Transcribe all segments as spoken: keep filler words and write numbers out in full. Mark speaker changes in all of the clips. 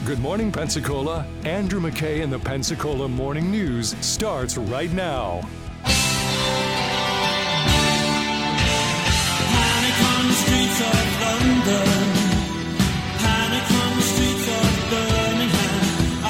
Speaker 1: Good morning, Pensacola. Andrew McKay and the Pensacola Morning News starts right now.
Speaker 2: Panic on the streets of London. Panic on the streets of Birmingham.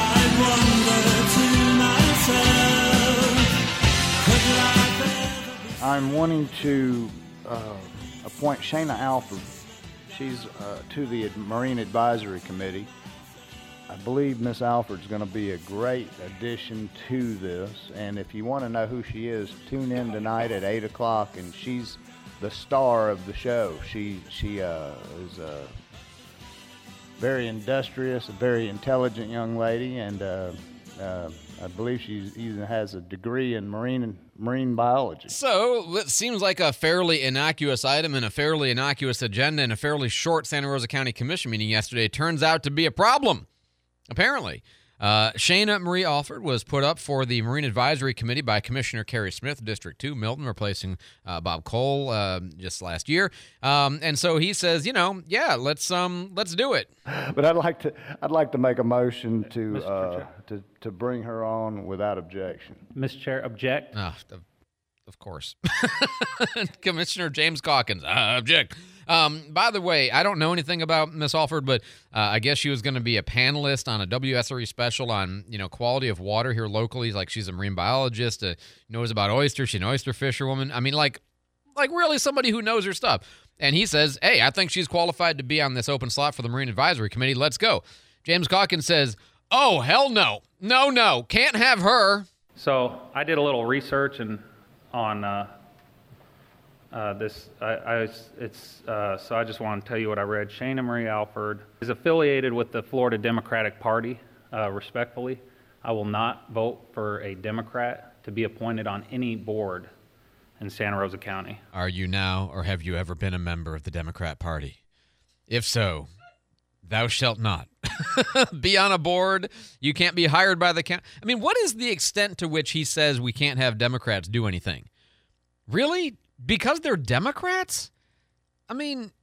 Speaker 2: I wonder to myself, could life ever be...
Speaker 3: I'm wanting to uh, appoint Shana Alford. She's uh, to the Marine Advisory Committee. I believe Miss Alford's going to be a great addition to this, and if you want to know who she is, tune in tonight at eight o'clock, and she's the star of the show. She she uh, is a very industrious, a very intelligent young lady, and uh, uh, I believe she even has a degree in marine marine biology.
Speaker 4: So it seems like a fairly innocuous item and a fairly innocuous agenda and a fairly short Santa Rosa County Commission meeting yesterday turns out to be a problem. Apparently, uh, Shana Marie Alford was put up for the Marine Advisory Committee by Commissioner Kerry Smith, District two, Milton, replacing uh, Bob Cole uh, just last year. Um, and so he says, you know, yeah, let's um, let's do it.
Speaker 3: But I'd like to I'd like to make a motion to uh, to to bring her on without objection.
Speaker 5: Mister Chair, object.
Speaker 4: Oh, of, of course. Commissioner James Calkins, uh, object. Um, by the way, I don't know anything about Miss Alford, but uh, I guess she was going to be a panelist on a W S R E special on, you know, quality of water here locally. Like, she's a marine biologist, uh, knows about oysters. She's an oyster fisherwoman. I mean, like, like really somebody who knows her stuff. And he says, hey, I think she's qualified to be on this open slot for the Marine Advisory Committee. Let's go. James Calkins says, oh, hell no. No, no. Can't have her.
Speaker 5: So I did a little research and on uh, uh, this. I, I it's uh, so I just want to tell you what I read. Shana Marie Alford is affiliated with the Florida Democratic Party. Uh, respectfully, I will not vote for a Democrat to be appointed on any board in Santa Rosa County.
Speaker 4: Are you now, or have you ever been a member of the Democrat Party? If so, thou shalt not be on a board. You can't be hired by the county. I mean, what is the extent to which he says we can't have Democrats do anything? Really? Because they're Democrats? I mean,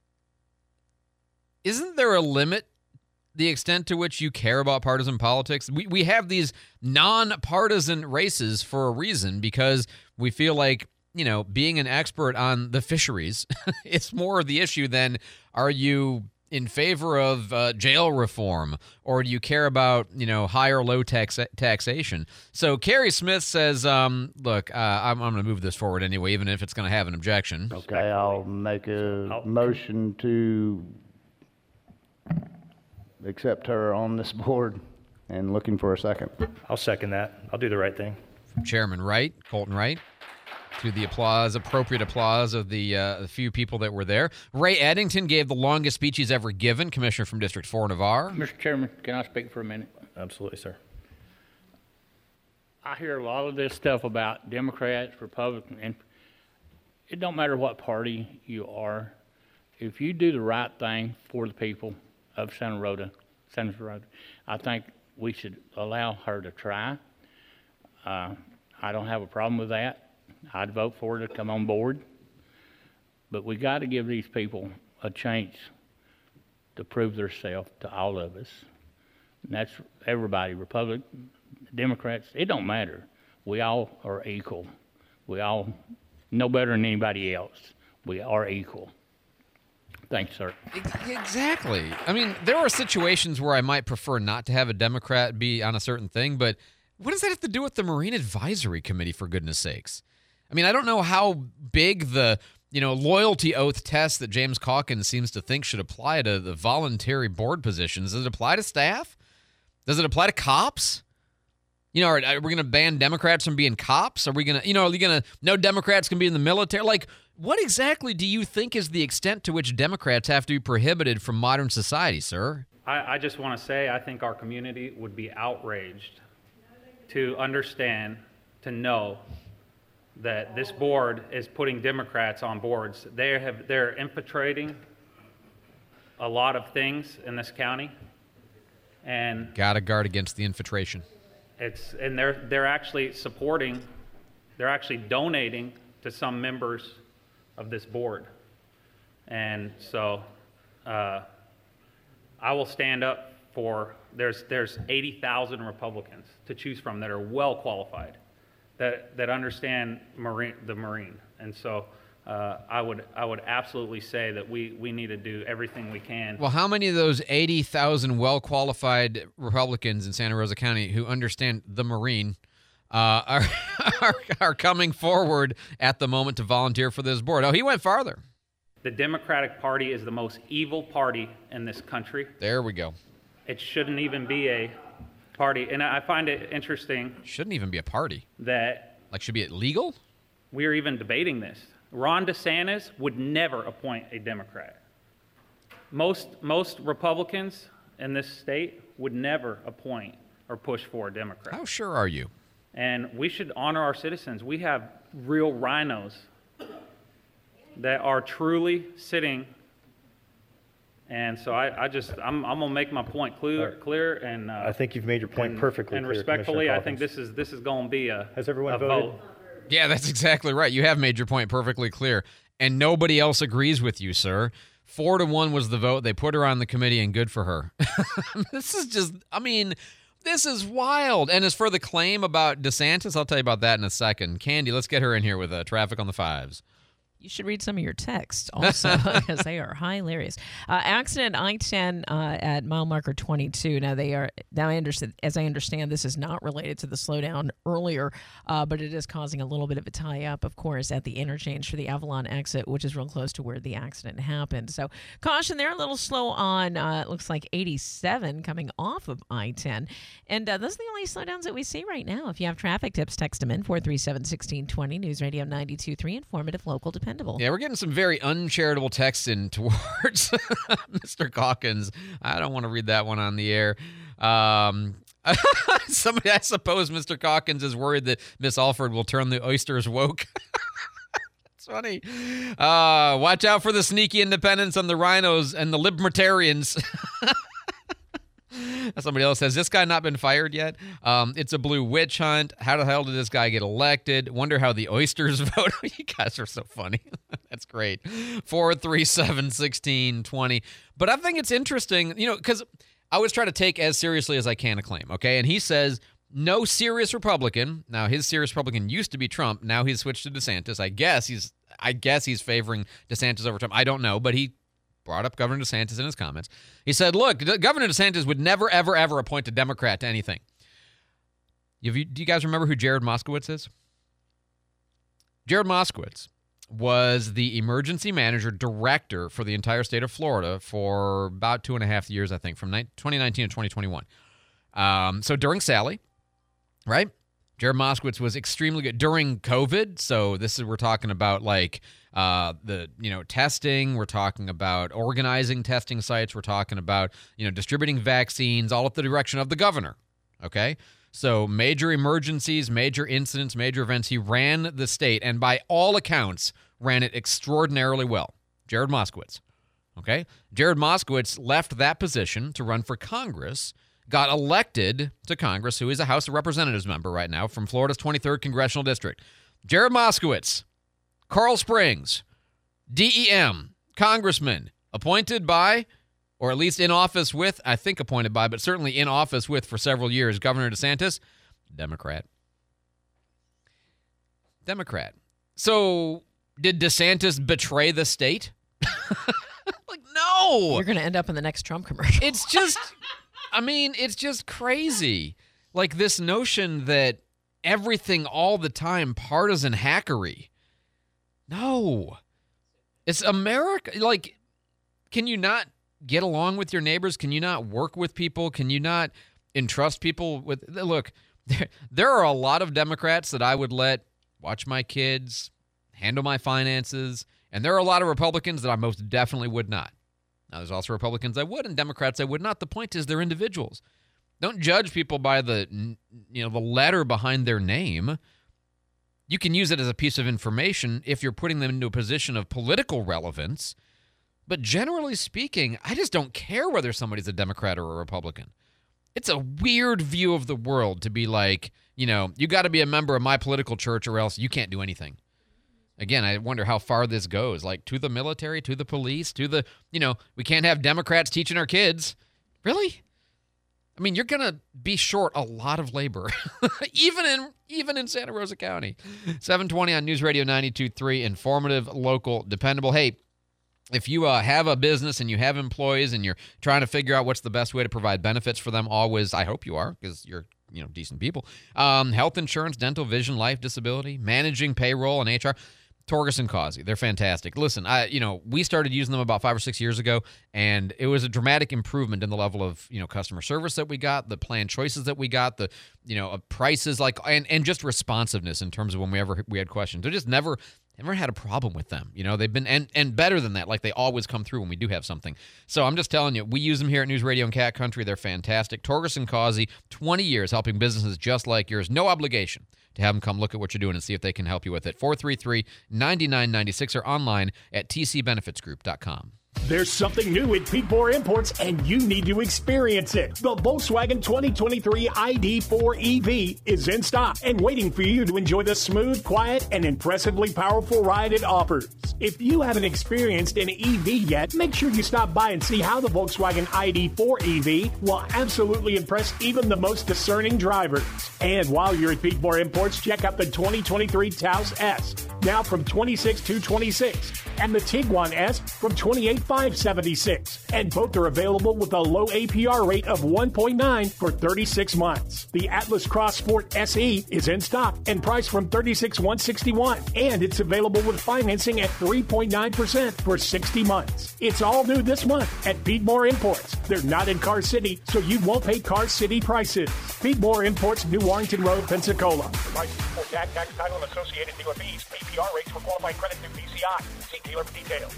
Speaker 4: isn't there a limit, the extent to which you care about partisan politics? We we have these non-partisan races for a reason, because we feel like, you know, being an expert on the fisheries, it's more of the issue than are you in favor of uh, jail reform, or do you care about, you know, high or low tax taxation? So Kerry Smith says, um, look, uh, I'm, I'm going to move this forward anyway, even if it's going to have an objection.
Speaker 3: Okay, I'll make a motion to accept her on this board, and looking for a second.
Speaker 6: I'll second that. I'll do the right thing.
Speaker 4: From Chairman Wright, Colton Wright, to the applause, appropriate applause of the, uh, the few people that were there. Ray Eddington gave the longest speech he's ever given, Commissioner from District four, Navarre.
Speaker 7: Mister Chairman, can I speak for a minute?
Speaker 6: Absolutely, sir.
Speaker 7: I hear a lot of this stuff about Democrats, Republicans, and it don't matter what party you are. If you do the right thing for the people of Santa Rosa, Santa Rosa, I think we should allow her to try. Uh, I don't have a problem with that. I'd vote for her to come on board. But we got to give these people a chance to prove themselves to all of us. And that's everybody, Republican, Democrats, it don't matter. We all are equal. We all know better than anybody else. We are equal. Thanks, sir.
Speaker 4: Exactly. I mean, there are situations where I might prefer not to have a Democrat be on a certain thing, but what does that have to do with the Marine Advisory Committee, for goodness sakes? I mean, I don't know how big the, you know, loyalty oath test that James Calkins seems to think should apply to the voluntary board positions. Does it apply to staff? Does it apply to cops? You know, are, are we going to ban Democrats from being cops? Are we going to, you know, are you going to, no Democrats can be in the military? Like, what exactly do you think is the extent to which Democrats have to be prohibited from modern society, sir?
Speaker 5: I, I just want to say I think our community would be outraged to understand, to know that this board is putting Democrats on boards. They have, they're infiltrating a lot of things in this county, and
Speaker 4: gotta guard against the infiltration.
Speaker 5: It's and they're they're actually supporting, they're actually donating to some members of this board, and so uh, I will stand up for, there's, there's eighty thousand Republicans to choose from that are well qualified, that, that understand marine, the Marine. And so uh, I would I would absolutely say that we, we need to do everything we can.
Speaker 4: Well, how many of those eighty thousand well-qualified Republicans in Santa Rosa County who understand the Marine uh, are, are are coming forward at the moment to volunteer for this board? Oh, he went farther.
Speaker 5: The Democratic Party is the most evil party in this country.
Speaker 4: There we go.
Speaker 5: It shouldn't even be a party. And I find it interesting
Speaker 4: Shouldn't even be a party.
Speaker 5: that
Speaker 4: Like, should be it legal?
Speaker 5: we are even debating this. Ron DeSantis would never appoint a Democrat. Most, most Republicans in this state would never appoint or push for a Democrat.
Speaker 4: How sure are you?
Speaker 5: And we should honor our citizens. We have real rhinos that are truly sitting. And so I, I just, I'm, I'm gonna make my point clear,
Speaker 6: Right.
Speaker 5: clear, and uh,
Speaker 6: I think you've made your point
Speaker 5: and,
Speaker 6: perfectly
Speaker 5: And
Speaker 6: clear,
Speaker 5: respectfully,
Speaker 6: Commissioner
Speaker 5: I think
Speaker 6: Calkins.
Speaker 5: this is this is going to be a
Speaker 6: Has everyone
Speaker 5: a
Speaker 6: voted?
Speaker 5: vote.
Speaker 4: Yeah, that's exactly right. You have made your point perfectly clear. And nobody else agrees with you, sir. Four to one was the vote. They put her on the committee, and good for her. This is just, I mean, this is wild. And as for the claim about DeSantis, I'll tell you about that in a second. Candy, let's get her in here with uh, traffic on the fives.
Speaker 8: You should read some of your texts also because they are hilarious. Uh, accident I ten uh, at mile marker twenty-two. Now they are. Now I understand. As I understand, this is not related to the slowdown earlier, uh, but it is causing a little bit of a tie-up, of course, at the interchange for the Avalon exit, which is real close to where the accident happened. So caution there. A little slow on. Uh, it looks like eighty-seven coming off of I ten, and uh, those are the only slowdowns that we see right now. If you have traffic tips, text them in four three seven, one six two zero. News Radio ninety-two point three, informative, local, dependable.
Speaker 4: Yeah, we're getting some very uncharitable texts in towards Mister Calkins. I don't want to read that one on the air. Um, somebody, I suppose Mister Calkins is worried that Miss Alford will turn the oysters woke. It's funny. Uh, watch out for the sneaky independents and the rhinos and the libertarians. Somebody else says, this guy not been fired yet? Um, it's a blue witch hunt. How the hell did this guy get elected? Wonder how the oysters vote. You guys are so funny. That's great. four three seven, one six two zero. But I think it's interesting, you know, because I always try to take as seriously as I can a claim, okay? And he says, no serious Republican. Now, his serious Republican used to be Trump. Now he's switched to DeSantis. I guess he's I guess he's favoring DeSantis over Trump. I don't know, but he brought up Governor DeSantis in his comments. He said, look, Governor DeSantis would never, ever, ever appoint a Democrat to anything. Have you, do you guys remember who Jared Moskowitz is? Jared Moskowitz was the emergency manager director for the entire state of Florida for about two and a half years, I think, from twenty nineteen to twenty twenty-one. Um, so during Sally, right? Jared Moskowitz was extremely good during COVID. So this is, we're talking about like uh, the, you know, testing. We're talking about organizing testing sites. We're talking about, you know, distributing vaccines, all at the direction of the governor. Okay. So major emergencies, major incidents, major events. He ran the state and by all accounts ran it extraordinarily well. Jared Moskowitz. Okay. Jared Moskowitz left that position to run for Congress, got elected to Congress, who is a House of Representatives member right now from Florida's twenty-third Congressional District. Jared Moskowitz, Carl Springs, D E M, congressman, appointed by, or at least in office with, I think appointed by, but certainly in office with for several years, Governor DeSantis, Democrat. Democrat. So did DeSantis betray the state? Like, no.
Speaker 8: You're going to end up in the next Trump commercial.
Speaker 4: It's just, I mean, it's just crazy. Like this notion that everything all the time, partisan hackery. No. It's America. Like, can you not get along with your neighbors? Can you not work with people? Can you not entrust people with, look, there, there are a lot of Democrats that I would let watch my kids, handle my finances, and there are a lot of Republicans that I most definitely would not. Now, there's also Republicans I would and Democrats I would not. The point is they're individuals. Don't judge people by the, you know, the letter behind their name. You can use it as a piece of information if you're putting them into a position of political relevance. But generally speaking, I just don't care whether somebody's a Democrat or a Republican. It's a weird view of the world to be like, you know, you got to be a member of my political church or else you can't do anything. Again, I wonder how far this goes, like to the military, to the police, to the, you know, we can't have Democrats teaching our kids. Really? I mean, you're going to be short a lot of labor, even in even in Santa Rosa County. seven twenty on News Radio ninety-two point three, informative, local, dependable. Hey, if you uh, have a business and you have employees and you're trying to figure out what's the best way to provide benefits for them, always, I hope you are, because you're you know decent people. Um, health insurance, dental, vision, life, disability, managing payroll, and H R. Torgerson Causey, they're fantastic. Listen, I you know we started using them about five or six years ago, and it was a dramatic improvement in the level of you know customer service that we got, the plan choices that we got, the you know prices, like and, and just responsiveness in terms of when we ever we had questions. They just never never had a problem with them. You know they've been and and better than that, like they always come through when we do have something. So I'm just telling you, we use them here at News Radio and Cat Country. They're fantastic. Torgerson Causey, twenty years helping businesses just like yours. No obligation to have them come look at what you're doing and see if they can help you with it. four three three, nine nine nine six or online at t c benefits group dot com.
Speaker 9: There's something new at Pete Moore Imports, and you need to experience it. The Volkswagen twenty twenty-three I D four E V is in stock and waiting for you to enjoy the smooth, quiet, and impressively powerful ride it offers. If you haven't experienced an E V yet, make sure you stop by and see how the Volkswagen I D four E V will absolutely impress even the most discerning drivers. And while you're at Pete Moore Imports, check out the twenty twenty-three Taos S, now from twenty-six two twenty-six, and the Tiguan S from twenty-eight five seventy-six, and both are available with a low A P R rate of one point nine for thirty-six months. The Atlas Cross Sport S E is in stock and priced from thirty-six one sixty-one, and it's available with financing at three point nine percent for sixty months. It's all new this month at Pete Moore Imports. They're not in Car City, so you won't pay Car City prices. Pete Moore Imports, New Warrington Road, Pensacola. Prices for tax, tax, title, and associated dealer fees. A P R rates for qualified credit through P C I. See dealer for details.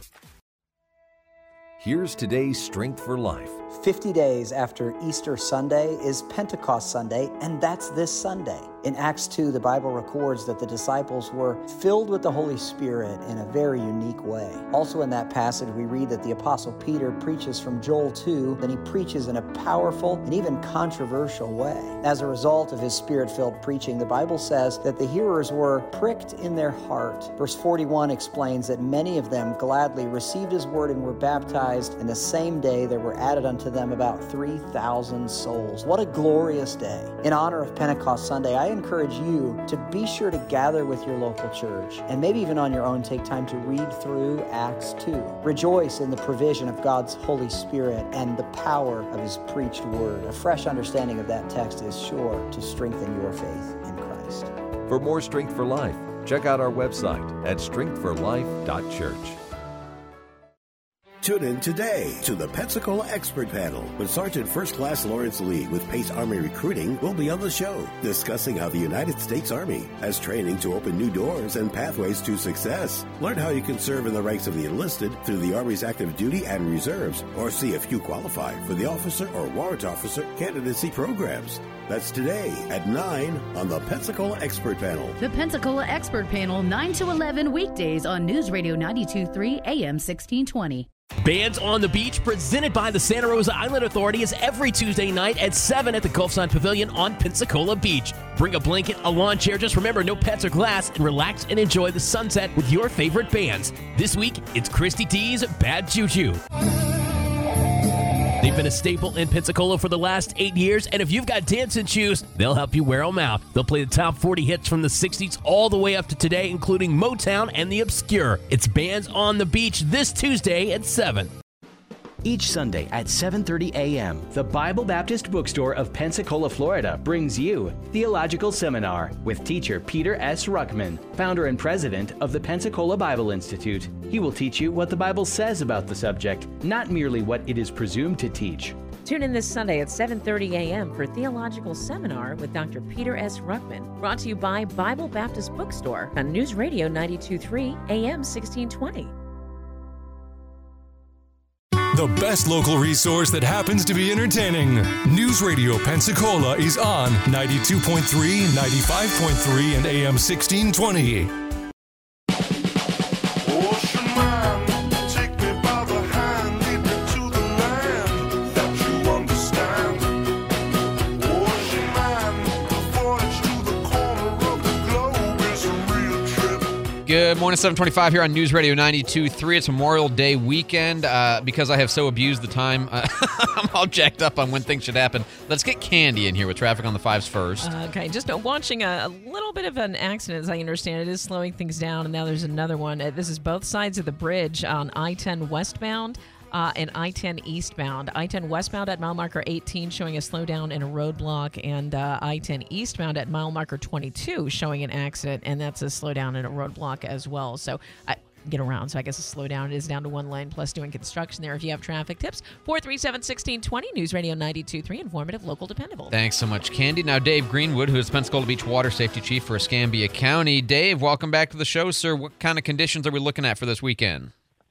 Speaker 10: Here's today's Strength for Life.
Speaker 11: fifty days after Easter Sunday is Pentecost Sunday, and that's this Sunday. In Acts two, the Bible records that the disciples were filled with the Holy Spirit in a very unique way. Also in that passage, we read that the Apostle Peter preaches from Joel two, then he preaches in a powerful and even controversial way. As a result of his Spirit-filled preaching, the Bible says that the hearers were pricked in their heart. Verse forty-one explains that many of them gladly received his word and were baptized, and the same day there were added unto them about three thousand souls. What a glorious day. In honor of Pentecost Sunday, I encourage you to be sure to gather with your local church, and maybe even on your own take time to read through Acts two. Rejoice in the provision of God's Holy Spirit and the power of his preached word. A fresh understanding of that text is sure to strengthen your faith in Christ.
Speaker 10: For more Strength for Life, check out our website at strength for life dot church.
Speaker 12: Tune in today to the Pensacola Expert Panel when Sergeant First Class Lawrence Lee with Pace Army Recruiting will be on the show, discussing how the United States Army has training to open new doors and pathways to success. Learn how you can serve in the ranks of the enlisted through the Army's active duty and reserves, or see if you qualify for the officer or warrant officer candidacy programs. That's today at nine on the Pensacola Expert Panel.
Speaker 13: The Pensacola Expert Panel, nine to eleven weekdays on News Radio ninety-two point three A M sixteen twenty.
Speaker 14: Bands on the Beach, presented by the Santa Rosa Island Authority, is every Tuesday night at seven at the Gulfside Pavilion on Pensacola Beach. Bring a blanket, a lawn chair, just remember no pets or glass, and relax and enjoy the sunset with your favorite bands. This week, it's Christy T's Bad Juju. They've been a staple in Pensacola for the last eight years, and if you've got dancing shoes, they'll help you wear them out. They'll play the top forty hits from the sixties all the way up to today, including Motown and the obscure. It's Bands on the Beach this Tuesday at seven.
Speaker 15: Each Sunday at seven thirty a.m., the Bible Baptist Bookstore of Pensacola, Florida brings you Theological Seminar with teacher Peter S. Ruckman, founder and president of the Pensacola Bible Institute. He will teach you what the Bible says about the subject, not merely what it is presumed to teach.
Speaker 8: Tune in this Sunday at seven thirty a.m. for Theological Seminar with Doctor Peter S. Ruckman, brought to you by Bible Baptist Bookstore on News Radio ninety-two point three A M sixteen twenty.
Speaker 1: The best local resource that happens to be entertaining. News Radio Pensacola is on ninety-two point three, ninety-five point three, and A M sixteen twenty.
Speaker 4: Good morning, seven twenty-five here on News Radio ninety-two point three. It's Memorial Day weekend. Uh, because I have so abused the time, uh, I'm all jacked up on when things should happen. Let's get Candy in here with traffic on the fives first.
Speaker 8: Uh, okay, just uh, watching a, a little bit of an accident, as I understand it, is slowing things down, and now there's another one. Uh, this is both sides of the bridge on I ten westbound. Uh, and I ten eastbound. I ten westbound at mile marker eighteen showing a slowdown and a roadblock, and uh, I ten eastbound at mile marker twenty-two showing an accident, and that's a slowdown and a roadblock as well. So I get around, so I guess a slowdown is down to one lane, plus doing construction there. If you have traffic tips, four three seven, one six two zero, News Radio ninety-two point three, informative, local, dependable.
Speaker 4: Thanks so much, Candy. Now, Dave Greenwood, who is Pensacola Beach Water Safety Chief for Escambia County. Dave, welcome back to the show, sir. What kind of conditions are we looking at for this weekend?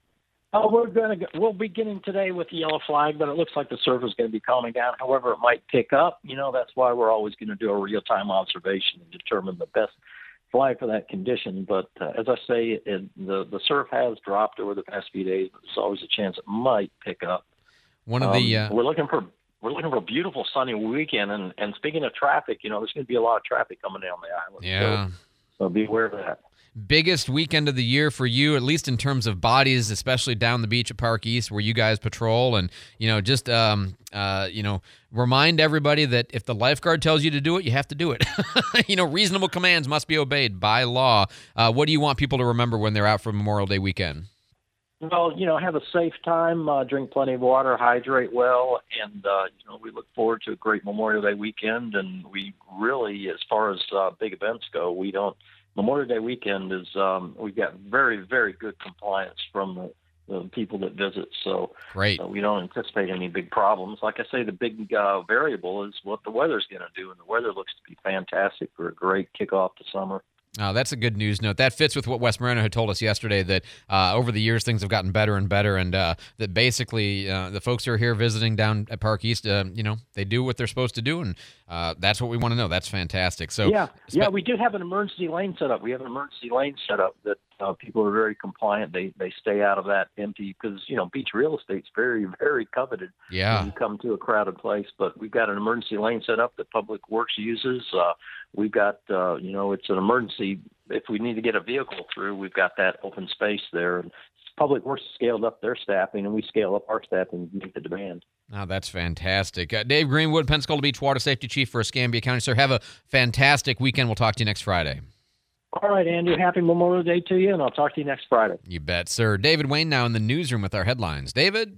Speaker 16: Oh, we're going to we'll be getting today with the yellow flag, but it looks like the surf is going to be calming down. However, it might pick up. You know, that's why we're always going to do a real-time observation and determine the best flag for that condition. But uh, as I say, it, the the surf has dropped over the past few days, but there's always a chance it might pick up.
Speaker 4: One of the uh...
Speaker 16: um, we're looking for we're looking for a beautiful sunny weekend, and and speaking of traffic, you know, there's going to be a lot of traffic coming down the island.
Speaker 4: Yeah.
Speaker 16: So, so be aware of that.
Speaker 4: Biggest weekend of the year for you, at least in terms of bodies, especially down the beach at Park East where you guys patrol. And, you know, just, um, uh, you know, remind everybody that if the lifeguard tells you to do it, you have to do it. You know, reasonable commands must be obeyed by law. Uh, what do you want people to remember when they're out for Memorial Day weekend?
Speaker 16: Well, you know, have a safe time, uh, drink plenty of water, hydrate well, and, uh, you know, we look forward to a great Memorial Day weekend. And we really, as far as uh, big events go, we don't, Memorial Day weekend is, um, we've got very, very good compliance from the, the people that visit. So
Speaker 4: Great.
Speaker 16: Uh, we don't anticipate any big problems. Like I say, the big uh, variable is what the weather's going to do. And the weather looks to be fantastic for a great kickoff to summer.
Speaker 4: Oh, that's a good news note. That fits with what Wes Moreno had told us yesterday, that uh, over the years things have gotten better and better, and uh, that basically uh, the folks who are here visiting down at Park East, uh, you know, they do what they're supposed to do, and uh, that's what we want to know. That's fantastic. So
Speaker 16: yeah, yeah, we do have an emergency lane set up. We have an emergency lane set up that uh, people are very compliant. They they stay out of that empty because, you know, beach real estate's very, very coveted
Speaker 4: Yeah.
Speaker 16: when you come to a crowded place. But we've got an emergency lane set up that Public Works uses. Uh, we've got, uh, you know, it's an emergency. If we need to get a vehicle through, we've got that open space there. Public Works scaled up their staffing, and we scale up our staffing to meet the demand.
Speaker 4: Oh, that's fantastic. Uh, Dave Greenwood, Pensacola Beach Water Safety Chief for Escambia County. Sir, have a fantastic weekend. We'll talk to you next Friday.
Speaker 16: All right, Andrew. Happy Memorial Day to you, and I'll talk to you next Friday.
Speaker 4: You bet, sir. David Wayne now in the newsroom with our headlines. David?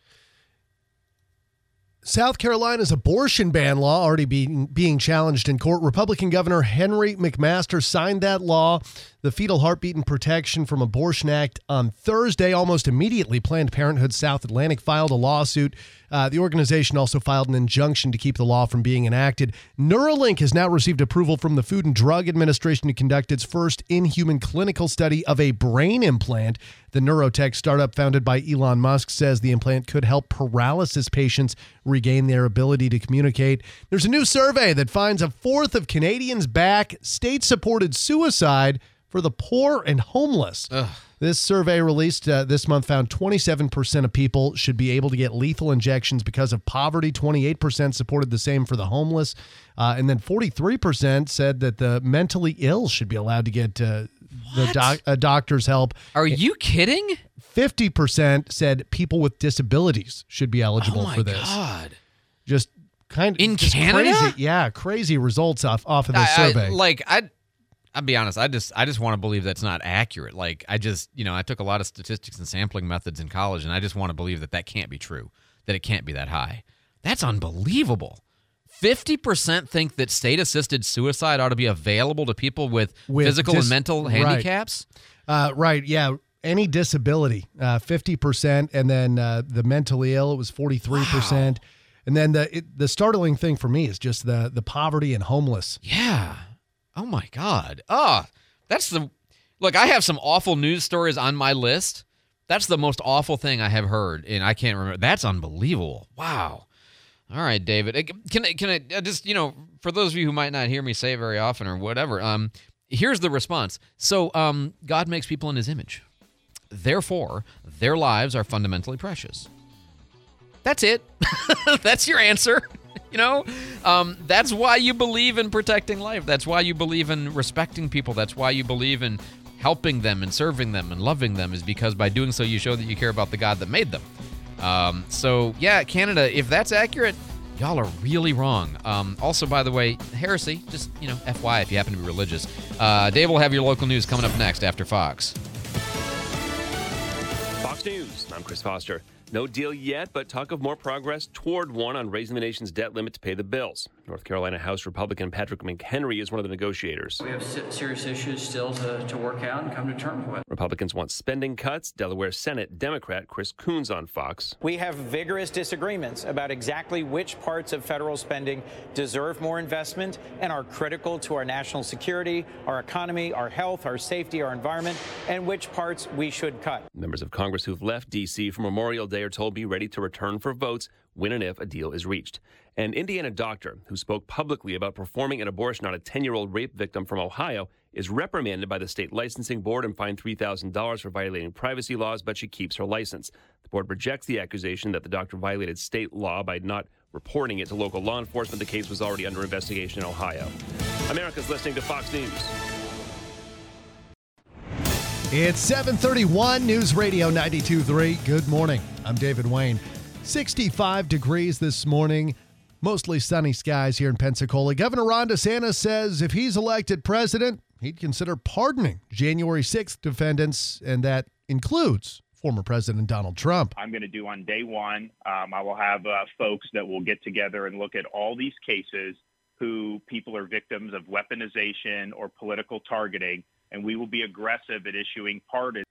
Speaker 17: South Carolina's abortion ban law already being, being challenged in court. Republican Governor Henry McMaster signed that law, the Fetal Heartbeat and Protection from Abortion Act, on Thursday. Almost immediately, Planned Parenthood South Atlantic filed a lawsuit. Uh, the organization also filed an injunction to keep the law from being enacted. Neuralink has now received approval from the Food and Drug Administration to conduct its first in-human clinical study of a brain implant. The neurotech startup founded by Elon Musk says the implant could help paralysis patients regain their ability to communicate. There's a new survey that finds a fourth of Canadians back state-supported suicide for the poor and homeless.
Speaker 4: Ugh.
Speaker 17: This survey released uh, this month found twenty-seven percent of people should be able to get lethal injections because of poverty. twenty-eight percent supported the same for the homeless. Uh, and then forty-three percent said that the mentally ill should be allowed to get uh, the doc- a doctor's help.
Speaker 4: Are you kidding?
Speaker 17: fifty percent said people with disabilities should be eligible
Speaker 4: oh my
Speaker 17: for this.
Speaker 4: God.
Speaker 17: Just kind of
Speaker 4: in
Speaker 17: just
Speaker 4: Canada?
Speaker 17: Crazy, yeah, crazy results off, off of this
Speaker 4: I,
Speaker 17: survey.
Speaker 4: I, like, I... I'll be honest, I just I just want to believe that's not accurate. Like, I just, you know, I took a lot of statistics and sampling methods in college, and I just want to believe that that can't be true, that it can't be that high. That's unbelievable. fifty percent think that state-assisted suicide ought to be available to people with,
Speaker 17: With
Speaker 4: physical
Speaker 17: dis-
Speaker 4: and mental
Speaker 17: right.
Speaker 4: handicaps?
Speaker 17: Uh, right, yeah. Any disability, uh, fifty percent, and then uh, the mentally ill, it was forty-three percent. Wow. And then the it, the startling thing for me is just the the poverty and homeless.
Speaker 4: Yeah. Oh, my God. Oh, that's the... Look, I have some awful news stories on my list. That's the most awful thing I have heard, and I can't remember. That's unbelievable. Wow. All right, David. Can I, can I just, you know, for those of you who might not hear me say it very often or whatever, um, here's the response. So um, God makes people in his image. Therefore, their lives are fundamentally precious. That's it. That's your answer. You know, um, that's why you believe in protecting life. That's why you believe in respecting people. That's why you believe in helping them and serving them and loving them is because by doing so you show that you care about the God that made them. Um, so, yeah, Canada, if that's accurate, y'all are really wrong. Um, also, by the way, heresy, just, you know, F Y I if you happen to be religious. Uh, Dave will have your local news coming up next after Fox.
Speaker 18: Fox News, I'm Chris Foster. No deal yet, but talk of more progress toward one on raising the nation's debt limit to pay the bills. North Carolina House Republican Patrick McHenry is one of the negotiators.
Speaker 19: We have serious issues still to, to work out and come to terms with.
Speaker 18: Republicans want spending cuts. Delaware Senate Democrat Chris Coons on Fox.
Speaker 20: We have vigorous disagreements about exactly which parts of federal spending deserve more investment and are critical to our national security, our economy, our health, our safety, our environment, and which parts we should cut.
Speaker 18: Members of Congress who've left D C for Memorial Day are told be ready to return for votes when and if a deal is reached. An Indiana doctor who spoke publicly about performing an abortion on a ten-year-old rape victim from Ohio is reprimanded by the state licensing board and fined three thousand dollars for violating privacy laws, but she keeps her license. The board rejects the accusation that the doctor violated state law by not reporting it to local law enforcement. The case was already under investigation in Ohio. America's listening to Fox News.
Speaker 17: It's seven thirty-one, News Radio ninety-two point three. Good morning. I'm David Wayne. sixty-five degrees this morning. Mostly sunny skies here in Pensacola. Governor Ron DeSantis says if he's elected president, he'd consider pardoning January sixth defendants, and that includes former President Donald Trump.
Speaker 21: I'm going to do on day one, um, I will have uh, folks that will get together and look at all these cases who people are victims of weaponization or political targeting, and we will be aggressive at issuing pardons.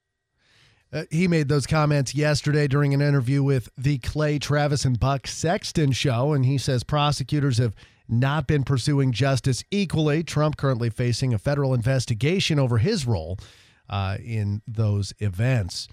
Speaker 17: Uh, he made those comments yesterday during an interview with the Clay Travis and Buck Sexton show, and he says prosecutors have not been pursuing justice equally. Trump currently facing a federal investigation over his role uh, in those events.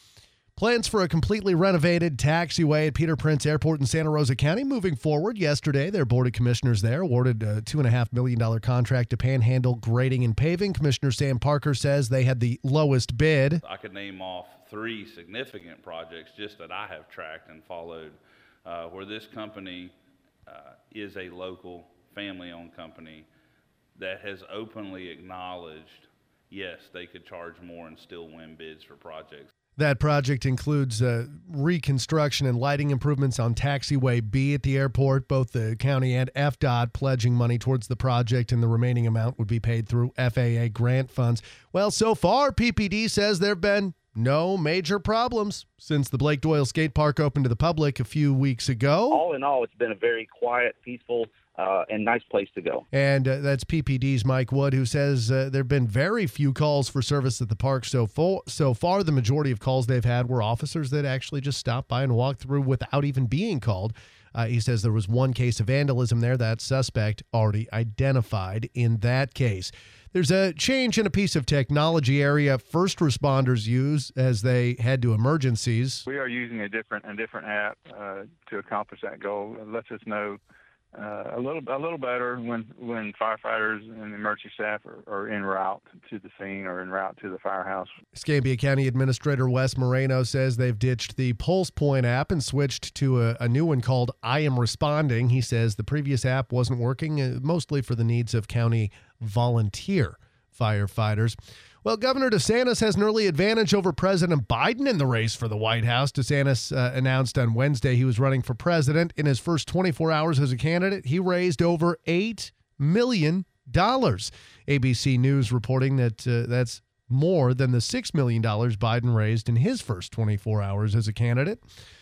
Speaker 17: Plans for a completely renovated taxiway at Peter Prince Airport in Santa Rosa County moving forward. Yesterday, their board of commissioners there awarded a two point five million dollars contract to Panhandle Grading and Paving. Commissioner Sam Parker says they had the lowest bid.
Speaker 22: I could name off three significant projects just that I have tracked and followed uh, where this company uh, is a local family-owned company that has openly acknowledged, yes, they could charge more and still win bids for projects.
Speaker 17: That project includes uh, reconstruction and lighting improvements on Taxiway B at the airport. Both the county and F D O T pledging money towards the project, and the remaining amount would be paid through F A A grant funds. Well, so far, P P D says there have been no major problems since the Blake Doyle Skate Park opened to the public a few weeks ago.
Speaker 23: All in all, it's been a very quiet, peaceful, Uh, and nice place to go.
Speaker 17: And uh, that's P P D's Mike Wood, who says uh, there have been very few calls for service at the park so, fo- so far. The majority of calls they've had were officers that actually just stopped by and walked through without even being called. Uh, he says there was one case of vandalism there. That suspect already identified in that case. There's a change in a piece of technology area first responders use as they head to emergencies.
Speaker 24: We are using a different a different app uh, to accomplish that goal. It lets us know Uh, a little a little better when when firefighters and emergency staff are, are en route to the scene or en route to the firehouse.
Speaker 17: Escambia County Administrator Wes Moreno says they've ditched the Pulse Point app and switched to a, a new one called I Am Responding. He says the previous app wasn't working, uh, mostly for the needs of county volunteer firefighters. Well, Governor DeSantis has an early advantage over President Biden in the race for the White House. DeSantis uh, announced on Wednesday he was running for president. In his first twenty-four hours as a candidate, he raised over eight million dollars. A B C News reporting that uh, that's more than the six million dollars Biden raised in his first twenty-four hours as a candidate.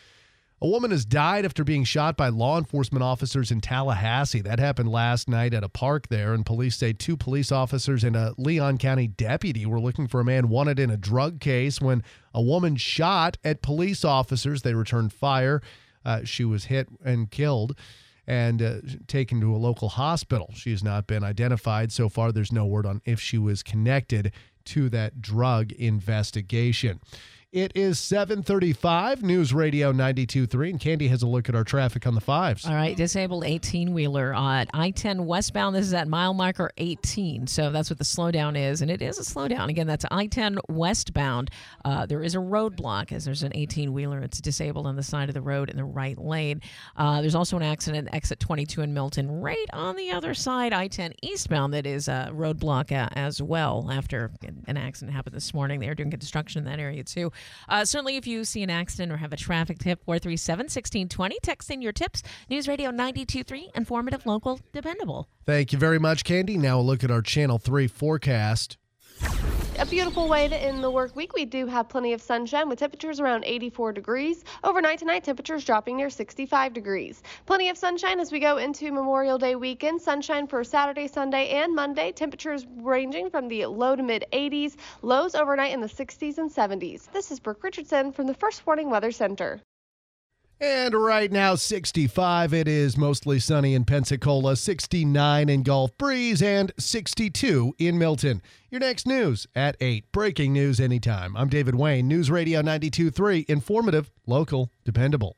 Speaker 17: A woman has died after being shot by law enforcement officers in Tallahassee. That happened last night at a park there, and police say two police officers and a Leon County deputy were looking for a man wanted in a drug case when a woman shot at police officers. They returned fire. Uh, she was hit and killed and uh, taken to a local hospital. She has not been identified. So far, there's no word on if she was connected to that drug investigation. It is seven thirty-five, News Radio ninety-two point three, and Candy has a look at our traffic on the fives.
Speaker 8: All right, disabled eighteen-wheeler at I ten westbound. This is at mile marker eighteen, so that's what the slowdown is, and it is a slowdown. Again, that's I ten westbound. Uh, there is a roadblock as there's an eighteen-wheeler. It's disabled on the side of the road in the right lane. Uh, there's also an accident, exit twenty-two in Milton, right on the other side, I ten eastbound, that is a roadblock uh, as well after an accident happened this morning. They are doing construction in that area, too. Uh, certainly, if you see an accident or have a traffic tip, four three seven, one six two zero, text in your tips. News Radio ninety-two point three, informative, local, dependable.
Speaker 17: Thank you very much, Candy. Now a look at our Channel three forecast.
Speaker 2: A beautiful way to end the work week. We do have plenty of sunshine with temperatures around eighty-four degrees. Overnight tonight, temperatures dropping near sixty-five degrees. Plenty of sunshine as we go into Memorial Day weekend. Sunshine for Saturday, Sunday, and Monday. Temperatures ranging from the low to mid eighties. Lows overnight in the sixties and seventies. This is Brooke Richardson from the First Warning Weather Center.
Speaker 17: And right now, sixty-five. It is mostly sunny in Pensacola, sixty-nine in Gulf Breeze, and sixty-two in Milton. Your next news at eight. Breaking news anytime. I'm David Wayne, News Radio ninety-two point three, informative, local, dependable.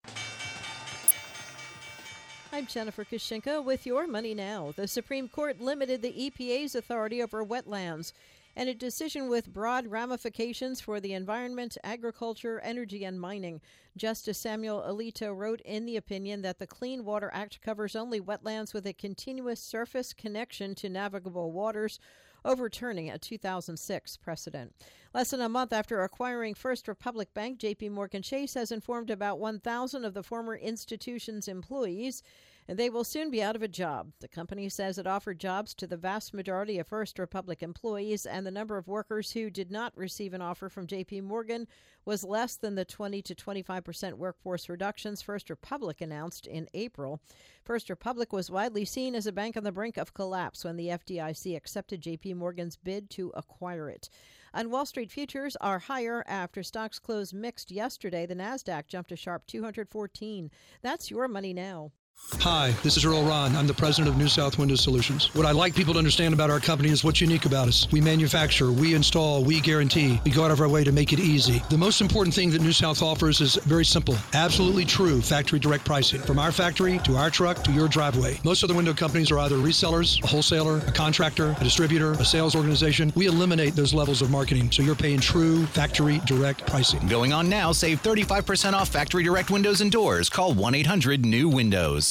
Speaker 3: I'm Jennifer Kushinka with Your Money Now. The Supreme Court limited the E P A's authority over wetlands, and a decision with broad ramifications for the environment, agriculture, energy, and mining. Justice Samuel Alito wrote in the opinion that the Clean Water Act covers only wetlands with a continuous surface connection to navigable waters, overturning a two thousand six precedent. Less than a month after acquiring First Republic Bank, J P Morgan Chase has informed about one thousand of the former institution's employees, and they will soon be out of a job. The company says it offered jobs to the vast majority of First Republic employees, and the number of workers who did not receive an offer from J P Morgan was less than the twenty to twenty-five percent workforce reductions First Republic announced in April. First Republic was widely seen as a bank on the brink of collapse when the F D I C accepted J P Morgan's bid to acquire it. On Wall Street, futures are higher after stocks closed mixed yesterday. The Nasdaq jumped a sharp two hundred fourteen. That's Your Money Now.
Speaker 6: Hi, this is Earl Ron. I'm the president of New South Window Solutions. What I'd like people to understand about our company is what's unique about us. We manufacture, we install, we guarantee. We go out of our way to make it easy. The most important thing that New South offers is very simple, absolutely true factory direct pricing. From our factory to our truck to your driveway. Most other window companies are either resellers, a wholesaler, a contractor, a distributor, a sales organization. We eliminate those levels of marketing, so you're paying true factory direct pricing.
Speaker 7: Going on now, save thirty-five percent off factory direct windows and doors. Call one eight hundred new windows.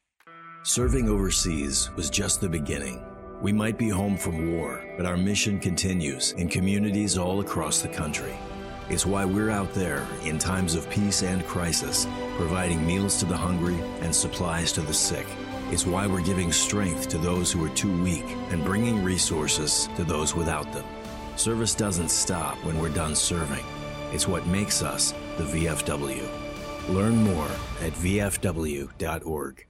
Speaker 25: Serving overseas was just the beginning. We might be home from war, but our mission continues in communities all across the country. It's why we're out there in times of peace and crisis, providing meals to the hungry and supplies to the sick. It's why we're giving strength to those who are too weak and bringing resources to those without them. Service doesn't stop when we're done serving. It's what makes us the V F W. Learn more at v f w dot org.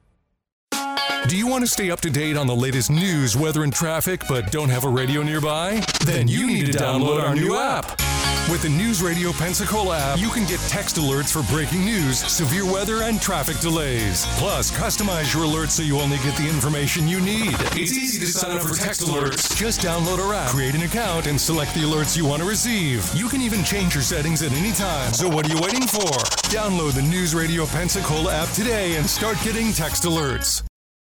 Speaker 1: Do you want to stay up to date on the latest news, weather, and traffic, but don't have a radio nearby? Then you need to download our new app. With the News Radio Pensacola app, you can get text alerts for breaking news, severe weather, and traffic delays. Plus, customize your alerts so you only get the information you need. It's easy to sign up for text alerts. Just download our app, create an account, and select the alerts you want to receive. You can even change your settings at any time. So what are you waiting for? Download the News Radio Pensacola app today and start getting text alerts.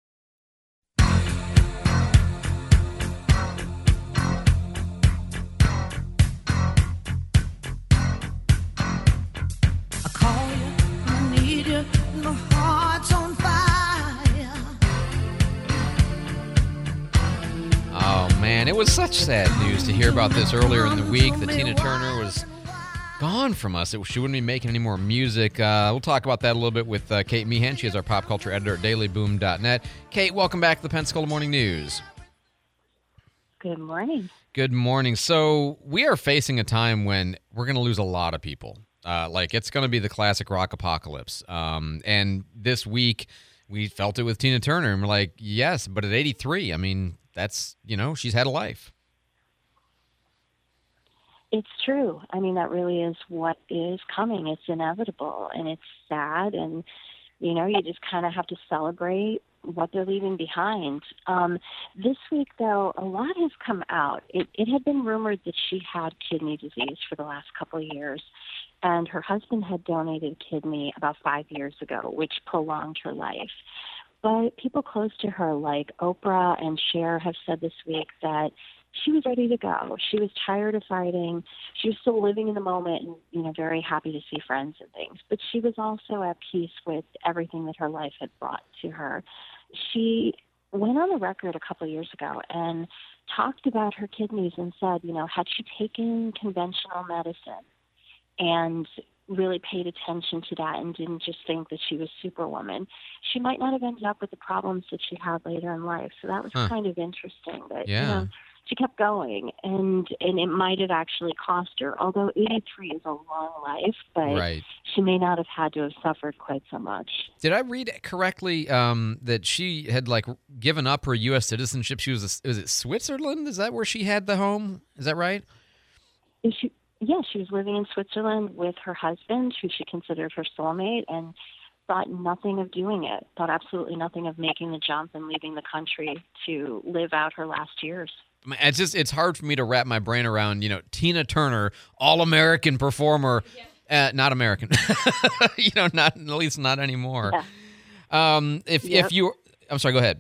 Speaker 4: Man, it was such sad news to hear about this earlier in the week that Tina Turner was gone from us. It, she wouldn't be making any more music. Uh, we'll talk about that a little bit with uh, Kate Meehan. She is our pop culture editor at daily boom dot net. Kate, welcome back to the Pensacola Morning News.
Speaker 26: Good morning.
Speaker 4: Good morning. So we are facing a time when we're going to lose a lot of people. Uh, like, it's going to be the classic rock apocalypse. Um, and this week, we felt it with Tina Turner, and we're like, yes, but at eighty-three, I mean, that's, you know, she's had a life.
Speaker 26: It's true. I mean, that really is what is coming. It's inevitable, and it's sad, and, you know, you just kind of have to celebrate what they're leaving behind. Um, this week, though, a lot has come out. It, it had been rumored that she had kidney disease for the last couple of years, and her husband had donated a kidney about five years ago, which prolonged her life. But people close to her, like Oprah and Cher, have said this week that she was ready to go. She was tired of fighting. She was still living in the moment and, you know, very happy to see friends and things. But she was also at peace with everything that her life had brought to her. She went on the record a couple of years ago and talked about her kidneys and said, you know, had she taken conventional medicine and really paid attention to that and didn't just think that she was Superwoman, she might not have ended up with the problems that she had later in life. So that was
Speaker 4: Huh.
Speaker 26: kind of interesting. But,
Speaker 4: Yeah.
Speaker 26: you know, she kept going, and, and it might have actually cost her, although eighty-three is a long life, but
Speaker 4: Right.
Speaker 26: she may not have had to have suffered quite so much.
Speaker 4: Did I read correctly um, that she had like given up her U S citizenship? She was, a, was it Switzerland? Is that where she had the home? Is that right?
Speaker 26: Is she, yeah, she was living in Switzerland with her husband, who she considered her soulmate, and thought nothing of doing it, thought absolutely nothing of making the jump and leaving the country to live out her last years.
Speaker 4: I mean, It's just it's hard for me to wrap my brain around, you know, Tina Turner, all-American performer, uh, not American, you know, not at least not anymore.
Speaker 26: Yeah.
Speaker 4: Um, if
Speaker 26: Yep.
Speaker 4: if you, I'm sorry, go ahead.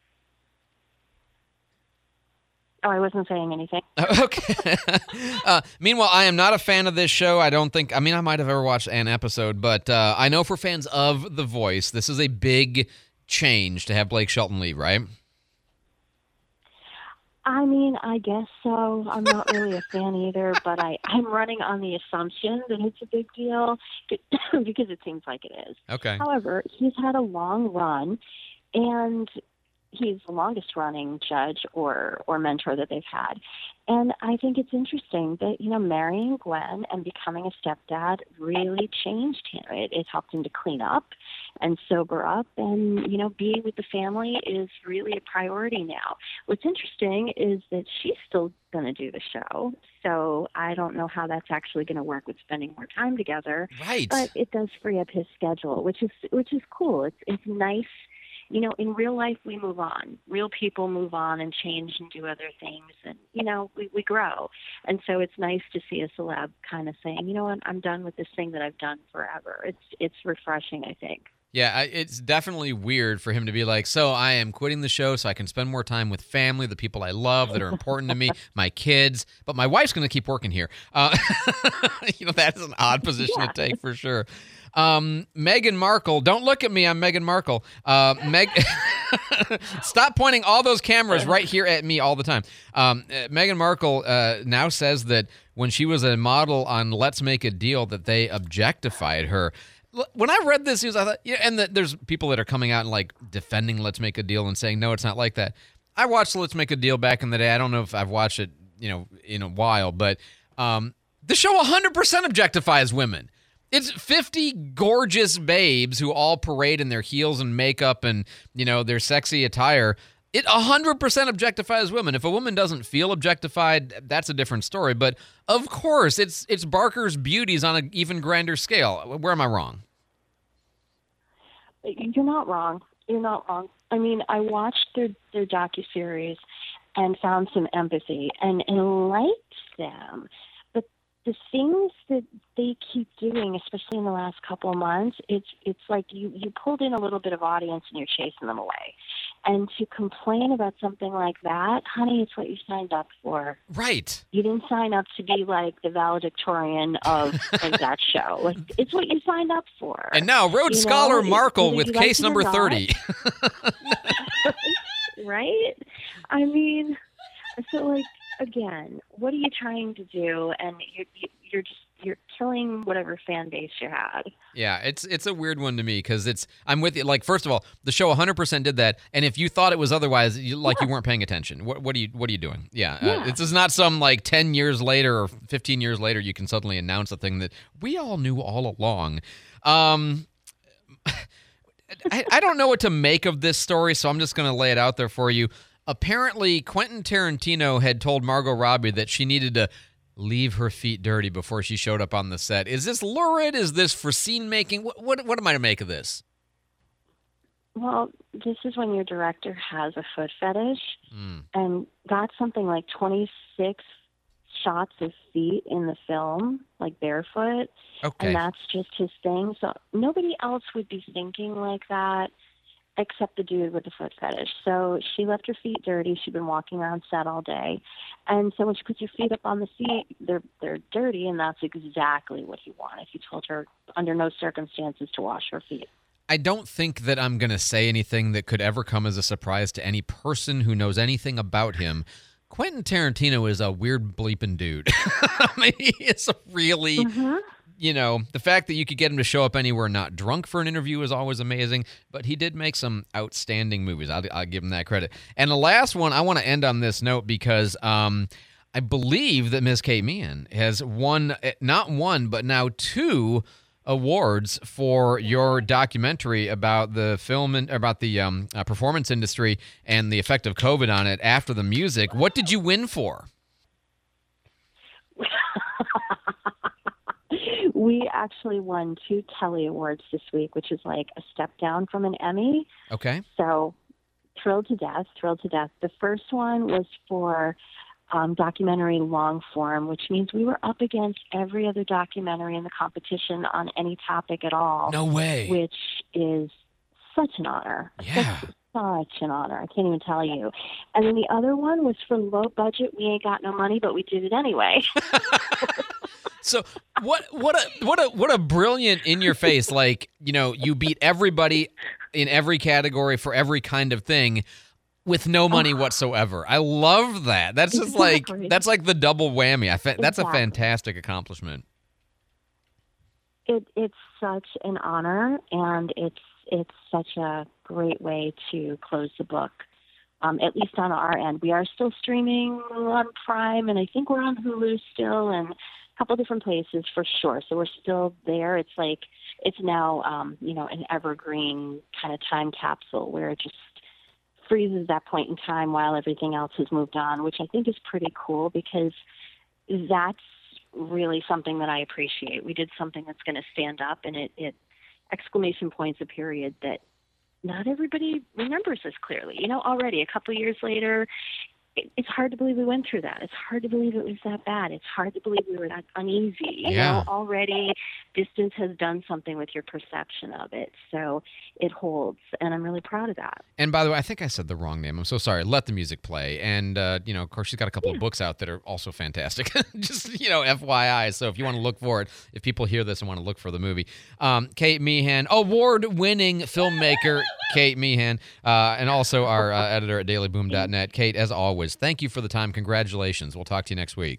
Speaker 26: Oh, I wasn't saying anything.
Speaker 4: Okay. uh, meanwhile, I am not a fan of this show. I don't think, I mean, I might have ever watched an episode, but uh, I know for fans of The Voice, this is a big change to have Blake Shelton leave, right?
Speaker 26: I mean, I guess so. I'm not really a fan either, but I, I'm running on the assumption that it's a big deal because it seems like it is.
Speaker 4: Okay.
Speaker 26: However, he's had a long run, and he's the longest running judge or, or mentor that they've had. And I think it's interesting that, you know, marrying Gwen and becoming a stepdad really changed him. It, it helped him to clean up and sober up, and, you know, being with the family is really a priority now. What's interesting is that she's still going to do the show, so I don't know how that's actually going to work with spending more time together.
Speaker 4: Right.
Speaker 26: But it does free up his schedule, which is which is cool. It's it's nice. You know, in real life, we move on. Real people move on and change and do other things. And, you know, we, we grow. And so it's nice to see a celeb kind of saying, you know what, I'm done with this thing that I've done forever. It's it's refreshing, I think.
Speaker 4: Yeah, I, it's definitely weird for him to be like, so I am quitting the show so I can spend more time with family, the people I love that are important to me, my kids, but my wife's going to keep working here. Uh, you know, that's an odd position
Speaker 26: Yeah.
Speaker 4: to take for sure. Um, Meghan Markle, don't look at me, I'm Meghan Markle. Uh, Meg, stop pointing all those cameras right here at me all the time. Um, uh, Meghan Markle uh, now says that when she was a model on Let's Make a Deal that they objectified her. When I read this news, I thought, yeah, and the, there's people that are coming out and like defending Let's Make a Deal and saying, no, it's not like that. I watched Let's Make a Deal back in the day. I don't know if I've watched it, you know, in a while, but um, the show one hundred percent objectifies women. It's fifty gorgeous babes who all parade in their heels and makeup and, you know, their sexy attire. It one hundred percent objectifies women. If a woman doesn't feel objectified, that's a different story. But of course, it's it's Barker's beauties on an even grander scale. Where am I wrong?
Speaker 26: You're not wrong. You're not wrong. I mean, I watched their, their docuseries and found some empathy and, and liked them. But the things that they keep doing, especially in the last couple of months, it's it's like you, you pulled in a little bit of audience and you're chasing them away. And to complain about something like that, honey, it's what you signed up for.
Speaker 4: Right.
Speaker 26: You didn't sign up to be like the valedictorian of, of that show. Like, it's what you signed up for.
Speaker 4: And now Rhodes
Speaker 26: You
Speaker 4: Scholar
Speaker 26: know,
Speaker 4: Markle
Speaker 26: either
Speaker 4: with
Speaker 26: you like
Speaker 4: case
Speaker 26: it or
Speaker 4: number
Speaker 26: not.
Speaker 4: thirty.
Speaker 26: Right? I mean, so like, again, what are you trying to do? And you're, you're just, you're killing whatever fan base you had.
Speaker 4: Yeah, it's it's a weird one to me because it's I'm with you. Like, first of all, the show one hundred percent did that, and if you thought it was otherwise, you, like yeah. you weren't paying attention. What what are you what are you doing? Yeah,
Speaker 26: yeah.
Speaker 4: Uh, this is not some like ten years later or fifteen years later you can suddenly announce a thing that we all knew all along. Um, I, I don't know what to make of this story, so I'm just going to lay it out there for you. Apparently, Quentin Tarantino had told Margot Robbie that she needed to leave her feet dirty before she showed up on the set. Is this lurid? Is this for scene making? What what, what am I to make of this?
Speaker 26: Well, this is when your director has a foot fetish,
Speaker 4: Mm.
Speaker 26: and that's something like twenty-six shots of feet in the film, like barefoot,
Speaker 4: Okay.
Speaker 26: and that's just his thing. So nobody else would be thinking like that except the dude with the foot fetish. So she left her feet dirty. She'd been walking around set all day, and so when she puts your feet up on the seat, they're they're dirty, and that's exactly what he wanted. He told her under no circumstances to wash her feet.
Speaker 4: I don't think that I'm going to say anything that could ever come as a surprise to any person who knows anything about him. Quentin Tarantino is a weird bleeping dude. I mean, he is a really,
Speaker 26: Mm-hmm.
Speaker 4: you know, the fact that you could get him to show up anywhere not drunk for an interview is always amazing, but he did make some outstanding movies. I'll, I'll give him that credit. And the last one, I want to end on this note because um, I believe that Miss Kate Meehan has won, not one, but now two awards for your documentary about the film and about the um, uh, performance industry and the effect of COVID on it after the music. What did you win for?
Speaker 26: We actually won two Telly Awards this week, which is like a step down from an Emmy.
Speaker 4: Okay.
Speaker 26: So thrilled to death, thrilled to death. The first one was for um, documentary long form, which means we were up against every other documentary in the competition on any topic at all.
Speaker 4: No way.
Speaker 26: Which is such an honor.
Speaker 4: Yeah.
Speaker 26: Such, such an honor. I can't even tell you. And then the other one was for low budget. We ain't got no money, but we did it anyway.
Speaker 4: So what what a what a what a brilliant in your face, like, you know, you beat everybody in every category for every kind of thing with no money whatsoever. I love that. That's just
Speaker 26: Exactly.
Speaker 4: like that's like the double whammy. I fa- that's a
Speaker 26: Exactly.
Speaker 4: fantastic accomplishment.
Speaker 26: It, it's such an honor, and it's it's such a great way to close the book. Um, at least on our end, we are still streaming on Prime, and I think we're on Hulu still, and a couple different places for sure. So we're still there. It's like it's now, um, you know, an evergreen kind of time capsule where it just freezes that point in time while everything else has moved on, which I think is pretty cool because that's really something that I appreciate. We did something that's going to stand up, and it, it exclamation points a period that not everybody remembers as clearly. You know, already a couple years later, it, it's hard to believe we went through that. It's hard to believe it was that bad. It's hard to believe we were that uneasy. You
Speaker 4: Yeah.
Speaker 26: know, already distance has done something with your perception of it. So it holds, and I'm really proud of that.
Speaker 4: And by the way, I think I said the wrong name. I'm so sorry. Let the music play. And, uh, you know, of course, she's got a couple of books out that are also fantastic. Just, you know, F Y I. So if you want to look for it, if people hear this and want to look for the movie. Um, Kate Meehan, award-winning filmmaker Kate Meehan, uh, and also our uh, editor at daily boom dot net. Kate, as always, thank you for the time. Congratulations. We'll talk to you next week.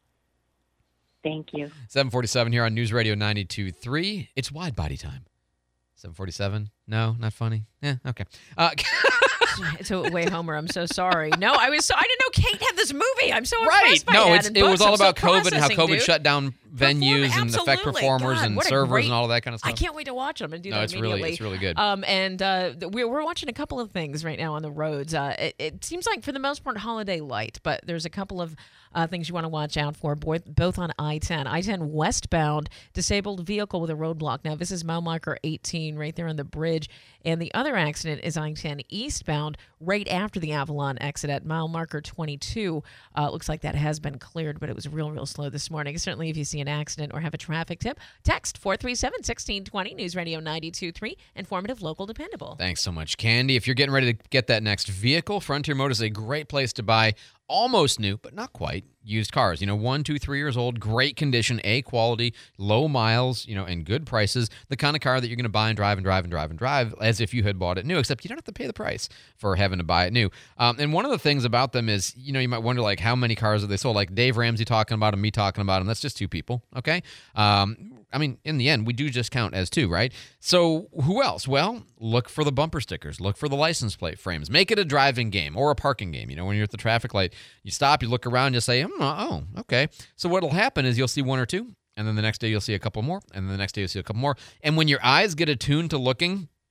Speaker 26: Thank you.
Speaker 4: seven forty-seven here on News Radio ninety-two point three. It's wide body time. seven forty-seven? No, not funny? Yeah, okay. Uh,
Speaker 8: It's a way Homer. I'm so sorry. No, I was. So, I didn't know Kate had this movie. I'm so
Speaker 4: right.
Speaker 8: impressed by
Speaker 4: No,
Speaker 8: that
Speaker 4: it's,
Speaker 8: and
Speaker 4: it was
Speaker 8: books.
Speaker 4: all
Speaker 8: I'm so
Speaker 4: about COVID and how
Speaker 8: processing,
Speaker 4: COVID
Speaker 8: dude.
Speaker 4: shut down venues and affect
Speaker 8: absolutely.
Speaker 4: performers
Speaker 8: God,
Speaker 4: and
Speaker 8: what a
Speaker 4: servers
Speaker 8: great-
Speaker 4: and all of that kind of stuff.
Speaker 8: I can't wait to watch them and do
Speaker 4: No,
Speaker 8: that
Speaker 4: it's really-
Speaker 8: immediately.
Speaker 4: it's really good.
Speaker 8: Um, and uh, th- we're we're watching a couple of things right now on the roads. Uh, it, it seems like for the most part holiday light, but there's a couple of uh, things you want to watch out for, both both on I ten. I ten westbound, disabled vehicle with a roadblock. Now this is mile marker eighteen right there on the bridge, and the other accident is I ten eastbound right after the Avalon exit at mile marker twenty-two. Uh, it looks like that has been cleared, but it was real, real slow this morning. Certainly, if you see an accident or have a traffic tip, text four three seven, one six two zero, News Radio ninety-two point three, informative, local, dependable.
Speaker 4: Thanks so much, Candy. If you're getting ready to get that next vehicle, Frontier Motors is a great place to buy almost new, but not quite, used cars. You know, one, two, three years old, great condition, A quality, low miles, you know, and good prices. The kind of car that you're going to buy and drive and drive and drive and drive as if you had bought it new, except you don't have to pay the price for having to buy it new. Um, and one of the things about them is, you know, you might wonder, like, how many cars are they sold? Like Dave Ramsey talking about them, me talking about them. That's just two people, okay? Um, I mean, in the end, we do just count as two, right? So who else? Well, look for the bumper stickers. Look for the license plate frames. Make it a driving game or a parking game. You know, when you're at the traffic light, you stop, you look around, you say, hmm, oh, okay. So what'll happen is you'll see one or two, and then the next day you'll see a couple more, and then the next day you'll see a couple more. And when your eyes get attuned to looking,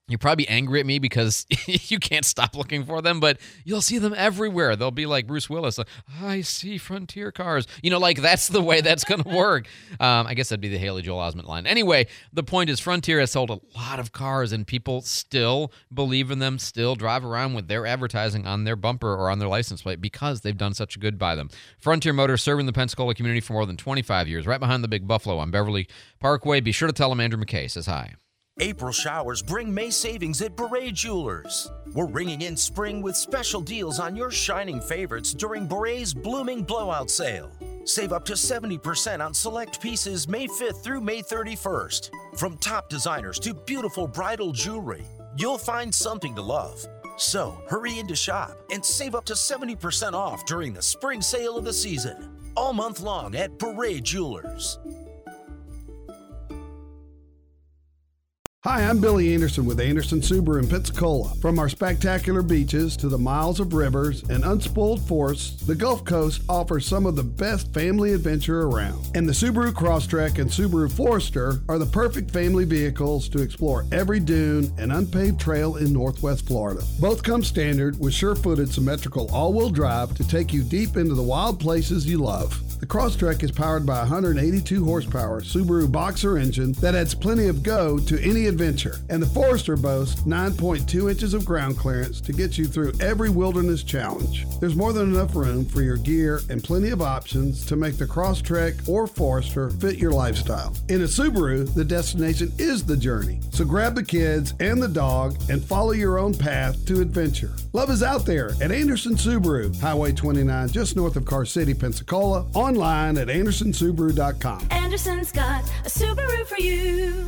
Speaker 4: You're probably angry at me because you can't stop looking for them, but you'll see them everywhere. They'll be like Bruce Willis, like, I see Frontier cars. You know, like that's the way that's going to work. Um, I guess that'd be the Haley Joel Osment line. Anyway, the point is Frontier has sold a lot of cars, and people still believe in them, still drive around with their advertising on their bumper or on their license plate because they've done such a good by them. Frontier Motors serving the Pensacola community for more than twenty-five years, right behind the Big Buffalo on Beverly Parkway. Be sure to tell them Andrew McKay says hi.
Speaker 5: April showers bring May savings at Beret Jewelers. We're ringing in spring with special deals on your shining favorites during Beret's blooming blowout sale. Save up to seventy percent on select pieces May fifth through May thirty-first. From top designers to beautiful bridal jewelry, you'll find something to love. So hurry in to shop and save up to seventy percent off during the spring sale of the season. All month long at Beret Jewelers.
Speaker 9: Hi, I'm Billy Anderson with Anderson Subaru in Pensacola. From our spectacular beaches to the miles of rivers and unspoiled forests, the Gulf Coast offers some of the best family adventure around. And the Subaru Crosstrek and Subaru Forester are the perfect family vehicles to explore every dune and unpaved trail in Northwest Florida. Both come standard with sure-footed symmetrical all-wheel drive to take you deep into the wild places you love. The Crosstrek is powered by a one hundred eighty-two horsepower Subaru Boxer engine that adds plenty of go to any adventure. And the Forester boasts nine point two inches of ground clearance to get you through every wilderness challenge. There's more than enough room for your gear and plenty of options to make the Crosstrek or Forester fit your lifestyle. In a Subaru, the destination is the journey. So grab the kids and the dog and follow your own path to adventure. Love is out there at Anderson Subaru, Highway twenty-nine, just north of Car City, Pensacola. Online at anderson subaru dot com.
Speaker 10: Anderson's got a Subaru for you.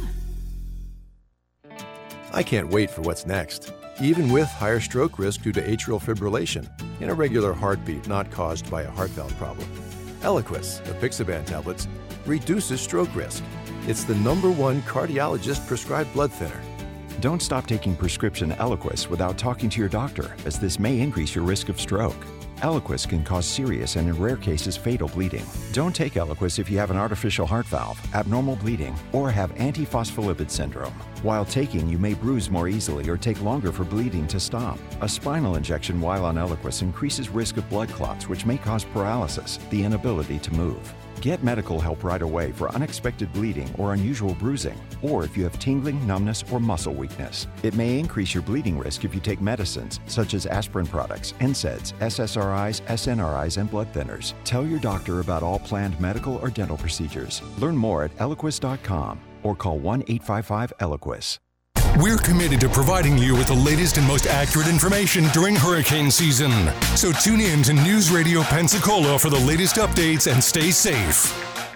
Speaker 11: I can't wait for what's next, even with higher stroke risk due to atrial fibrillation, an irregular heartbeat not caused by a heart valve problem. Eliquis, apixaban tablets, reduces stroke risk. It's the number one cardiologist-prescribed blood thinner.
Speaker 12: Don't stop taking prescription Eliquis without talking to your doctor, as this may increase your risk of stroke. Eliquis can cause serious and in rare cases fatal bleeding. Don't take Eliquis if you have an artificial heart valve, abnormal bleeding, or have antiphospholipid syndrome. While taking, you may bruise more easily or take longer for bleeding to stop. A spinal injection while on Eliquis increases risk of blood clots, which may cause paralysis, the inability to move. Get medical help right away for unexpected bleeding or unusual bruising, or if you have tingling, numbness, or muscle weakness. It may increase your bleeding risk if you take medicines such as aspirin products, N SAIDs, S S R Is, S N R Is, and blood thinners. Tell your doctor about all planned medical or dental procedures. Learn more at eliquis dot com or call one eight five five Eliquis.
Speaker 1: We're committed to providing you with the latest and most accurate information during hurricane season. So tune in to News Radio Pensacola for the latest updates and stay safe.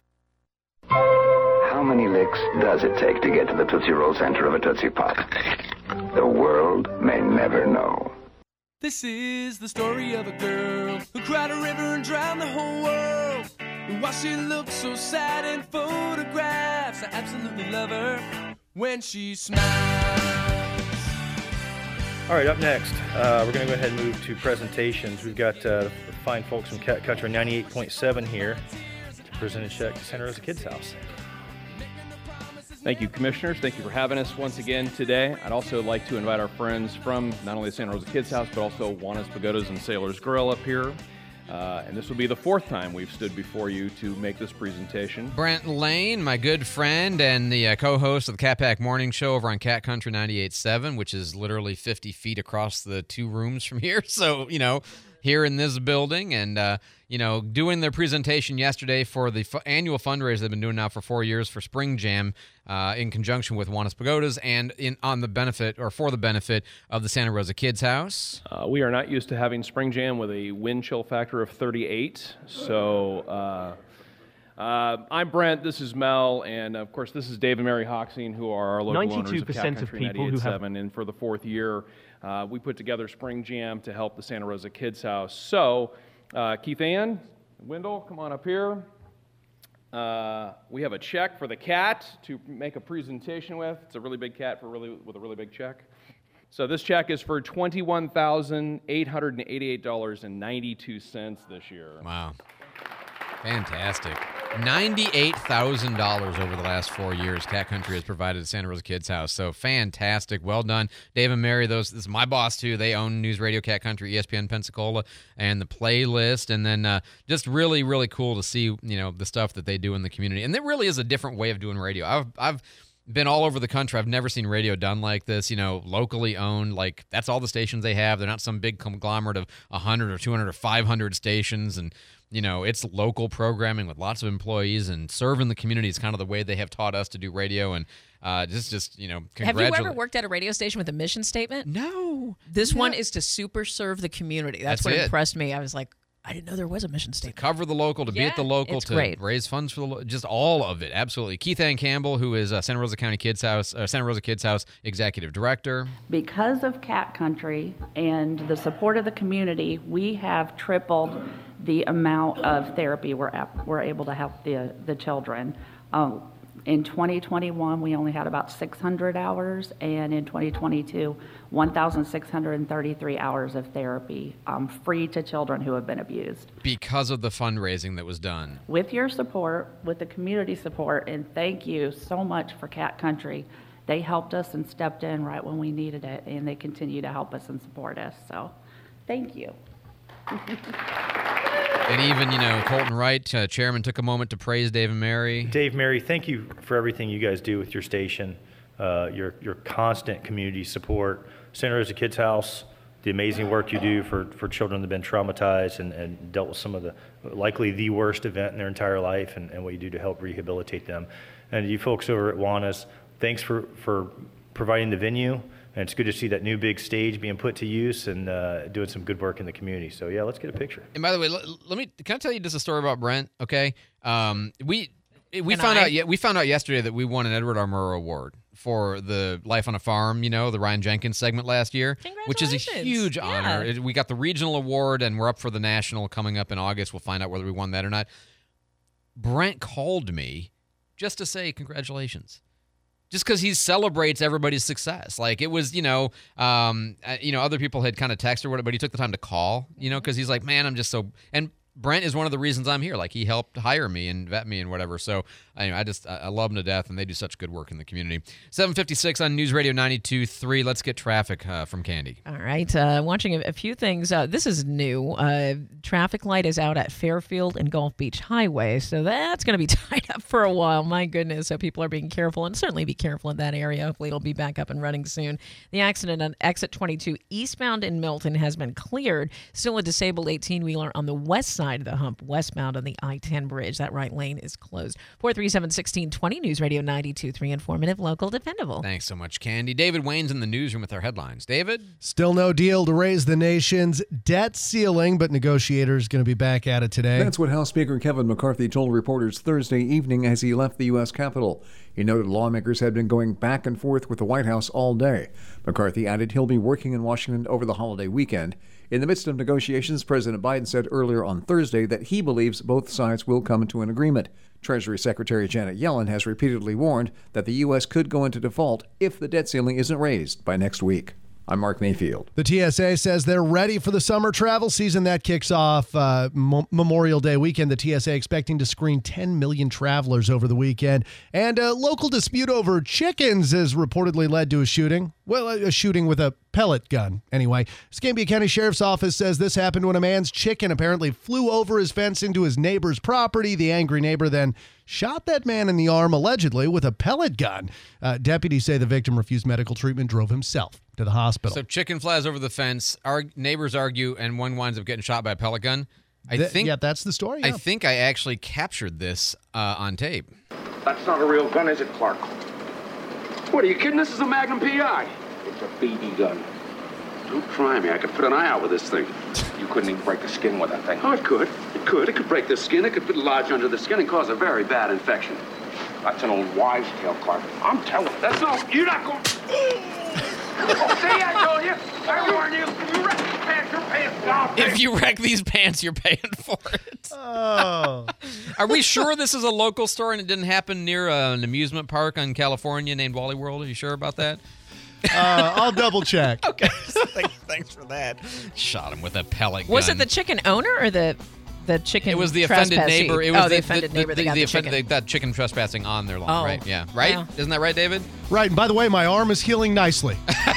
Speaker 13: How many licks does it take to get to the Tootsie Roll center of a Tootsie Pop? The world may never know.
Speaker 27: This is the story of a girl who cried a river and drowned the whole world. And while she looks so sad in photographs, I absolutely love her when she smiles.
Speaker 28: All right, up next, uh, we're going to go ahead and move to presentations. We've got uh, the fine folks from Cat Country ninety-eight point seven here to present a check to Santa Rosa Kids House.
Speaker 29: Thank you, Commissioners. Thank you for having us once again today. I'd also like to invite our friends from not only the Santa Rosa Kids House, but also Juana's Pagodas and Sailor's Grill up here. Uh, and this will be the fourth time we've stood before you to make this presentation.
Speaker 4: Brent Lane, my good friend and the uh, co-host of the Cat Pack Morning Show over on Cat Country ninety-eight point seven, which is literally fifty feet across the two rooms from here. So, you know, here in this building and, uh, you know, doing their presentation yesterday for the f- annual fundraiser they've been doing now for four years for Spring Jam uh, in conjunction with Juana's Pagodas and in on the benefit or for the benefit of the Santa Rosa Kids House.
Speaker 29: Uh, we are not used to having Spring Jam with a wind chill factor of thirty-eight. So uh, uh, I'm Brent, this is Mel, and of course this is Dave and Mary Hoxing, who are our local owners of Cat Country ninety-eight point seven. And for the fourth year, uh, we put together Spring Jam to help the Santa Rosa Kids House. So Uh, Keith Ann, Wendell, come on up here. Uh, we have a check for the cat to make a presentation with. It's a really big cat for really with a really big check. So this check is for twenty-one thousand eight hundred eighty-eight dollars and ninety-two cents this year.
Speaker 4: Wow. Fantastic. ninety-eight thousand dollars over the last four years Cat Country has provided to Santa Rosa Kids House. So fantastic. Well done. Dave and Mary, those, this is my boss, too. They own News Radio Cat Country, E S P N Pensacola, and the playlist. And then uh, just really, really cool to see, you know, the stuff that they do in the community. And it really is a different way of doing radio. I've, I've been all over the country. I've never seen radio done like this, you know, locally owned. Like, that's all the stations they have. They're not some big conglomerate of one hundred or two hundred or five hundred stations. And you know, it's local programming with lots of employees and serving the community is kind of the way they have taught us to do radio. And uh, just, just you know,
Speaker 8: have you
Speaker 4: congratulate.
Speaker 8: ever worked at a radio station with a mission statement?
Speaker 4: No.
Speaker 8: This
Speaker 4: No.
Speaker 8: one is to super serve the community. That's,
Speaker 4: That's
Speaker 8: what
Speaker 4: it.
Speaker 8: impressed me. I was like, I didn't know there was a mission statement.
Speaker 4: To cover the local, to be at the
Speaker 8: Yeah,
Speaker 4: local,
Speaker 8: it's
Speaker 4: to
Speaker 8: great.
Speaker 4: raise funds for the lo- just all of it. Absolutely. Keith Ann Campbell, who is uh, Santa Rosa County Kids House, uh, Santa Rosa Kids House Executive Director.
Speaker 14: Because of Cat Country and the support of the community, we have tripled the amount of therapy we're, ap- we're able to help the, the children. Um, in twenty twenty-one, we only had about six hundred hours, and in twenty twenty-two, one thousand six hundred thirty-three hours of therapy um, free to children who have been abused.
Speaker 4: Because of the fundraising that was done.
Speaker 14: With your support, with the community support, and thank you so much for Cat Country. They helped us and stepped in right when we needed it, and they continue to help us and support us. So, thank you.
Speaker 4: And even, you know, Colton Wright, uh, chairman, took a moment to praise Dave and Mary.
Speaker 28: Dave, Mary, thank you for everything you guys do with your station, uh, your your constant community support. Santa Rosa Kids House, the amazing work you do for, for children that have been traumatized and, and dealt with some of the, likely the worst event in their entire life, and, and what you do to help rehabilitate them. And you folks over at Juana's, thanks for, for providing the venue. And it's good to see that new big stage being put to use and uh, doing some good work in the community. So, yeah, let's get a picture.
Speaker 4: And by the way, let, let me can I tell you just a story about Brent? Okay, um, we we
Speaker 8: Can
Speaker 4: found
Speaker 8: I?
Speaker 4: out yeah we found out yesterday that we won an Edward R. Murrow Award for the Life on a Farm, you know, the Ryan Jenkins segment last year, which is a huge
Speaker 8: Yeah.
Speaker 4: honor. It, we got the regional award, and we're up for the national coming up in August. We'll find out whether we won that or not. Brent called me just to say congratulations. Just because he celebrates everybody's success. Like, it was, you know, um, uh, you know, other people had kind of texted or whatever, but he took the time to call, you know, because he's like, man, I'm just so, and Brent is one of the reasons I'm here. Like, he helped hire me and vet me and whatever. So, anyway, I just, I love them to death, and they do such good work in the community. seven fifty-six on News Radio ninety-two point three. Let's get traffic uh, from Candy.
Speaker 8: All right. Uh, watching a, a few things. Uh, this is new. Uh, traffic light is out at Fairfield and Gulf Beach Highway, so that's going to be tied up for a while. My goodness. So people are being careful, and certainly be careful in that area. Hopefully it'll be back up and running soon. The accident on exit twenty-two eastbound in Milton has been cleared. Still a disabled eighteen-wheeler on the west side of the hump, westbound on the I ten bridge. That right lane is closed. four three seven, one six two zero, News Radio ninety-two point three, informative, local, dependable.
Speaker 4: Thanks so much, Candy. David Wayne's in the newsroom with our headlines. David?
Speaker 17: Still no deal to raise the nation's debt ceiling, but negotiators going to be back at it today.
Speaker 15: That's what House Speaker Kevin McCarthy told reporters Thursday evening as he left the U S Capitol. He noted lawmakers had been going back and forth with the White House all day. McCarthy added he'll be working in Washington over the holiday weekend. In the midst of negotiations, President Biden said earlier on Thursday that he believes both sides will come to an agreement. Treasury Secretary Janet Yellen has repeatedly warned that the U S could go into default if the debt ceiling isn't raised by next week. I'm Mark Mayfield.
Speaker 17: The T S A says they're ready for the summer travel season that kicks off uh, Mo- Memorial Day weekend. The T S A expecting to screen ten million travelers over the weekend. And a local dispute over chickens has reportedly led to a shooting. Well, a shooting with a pellet gun. Anyway, Escambia County Sheriff's Office says this happened when a man's chicken apparently flew over his fence into his neighbor's property. The angry neighbor then shot that man in the arm, allegedly, with a pellet gun. Uh, deputies say the victim refused medical treatment, drove himself to the hospital.
Speaker 4: So chicken flies over the fence, our neighbors argue, and one winds up getting shot by a pellet gun. I
Speaker 17: Th-
Speaker 4: think
Speaker 17: yeah, that's the story.
Speaker 4: I
Speaker 17: yeah.
Speaker 4: think I actually captured this uh, on tape.
Speaker 16: That's not a real gun, is it, Clark? What, are you kidding? This is a Magnum P I. It's a B B gun. Don't try me. I could put an eye out with this thing. You couldn't even break the skin with that thing. Oh, it could. It could. It could break the skin. It could lodge under the skin and cause a very bad infection. That's an old wives' tale, Clark. I'm telling you. That's no... You're not going... Oh, see, I told you. I warned you. If you wreck these pants, you're paying down.
Speaker 4: If you wreck these pants, you're paying for it.
Speaker 17: Oh.
Speaker 4: Are we sure this is a local store and it didn't happen near uh, an amusement park in California named Wally World? Are you sure about that?
Speaker 17: Uh, I'll double check.
Speaker 4: Okay. thanks, thanks for that. Shot him with a pellet gun.
Speaker 8: Was it the chicken owner or the the chicken.
Speaker 4: It was the offended
Speaker 8: trespassing.
Speaker 4: neighbor. It was
Speaker 8: oh, the,
Speaker 4: the,
Speaker 8: offended
Speaker 4: the,
Speaker 8: neighbor
Speaker 4: the,
Speaker 8: that got
Speaker 4: the
Speaker 8: the
Speaker 4: offended,
Speaker 8: chicken.
Speaker 4: they got chicken trespassing on their lawn,
Speaker 8: Oh.
Speaker 4: right? Yeah, right.
Speaker 8: Yeah.
Speaker 4: Isn't that right, David?
Speaker 17: Right. And by the way, my arm is healing nicely.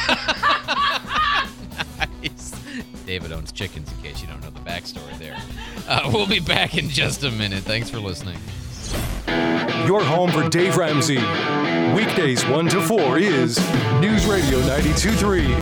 Speaker 4: Nice. David owns chickens, in case you don't know the backstory there. Uh, we'll be back in just a minute. Thanks for listening.
Speaker 1: Your home for Dave Ramsey. Weekdays one to four is News Radio ninety-two point three